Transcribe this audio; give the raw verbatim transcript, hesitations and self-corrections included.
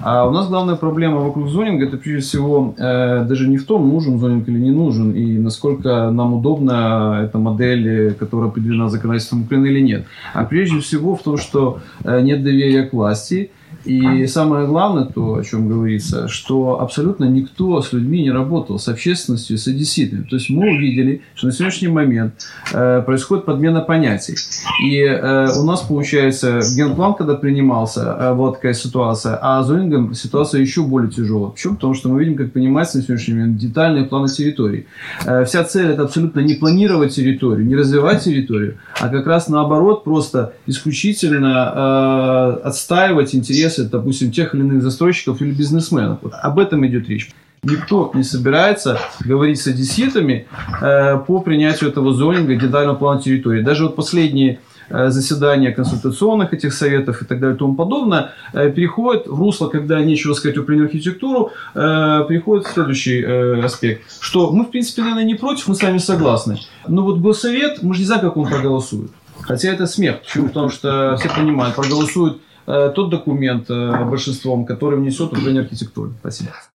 А у нас главная проблема вокруг зонинга, это прежде всего э, даже не в том, нужен зонинг или не нужен, и насколько нам удобна эта модель, которая определена законодательством Украины или нет. А прежде всего в том, что э, нет доверия к власти. И самое главное, то, о чем говорится, что абсолютно никто с людьми не работал, с общественностью, с одесситами. То есть мы увидели, что на сегодняшний момент э, происходит подмена понятий. И э, у нас, получается, генплан, когда принимался, э, вот такая ситуация, а с зонингом ситуация еще более тяжелая. Почему? Потому что мы видим, как понимается на сегодняшний момент детальные планы территории. Э, вся цель – это абсолютно не планировать территорию, не развивать территорию, а как раз наоборот, просто исключительно э, отстаивать интересы, допустим, тех или иных застройщиков или бизнесменов. Вот об этом идет речь. Никто не собирается говорить с одесситами э, по принятию этого зонинга, детального плана территории. Даже вот последние э, заседания консультационных этих советов и так далее и тому подобное э, переходят в русло, когда нечего сказать о управлении архитектуру, э, переходит в следующий э, аспект. Что мы, в принципе, наверное, не против, мы с вами согласны. Но вот госсовет, мы же не знаем, как он проголосует. Хотя это смех. Почему? Потому что все понимают, проголосуют тот документ большинством, который внесет управление архитектуры. Спасибо.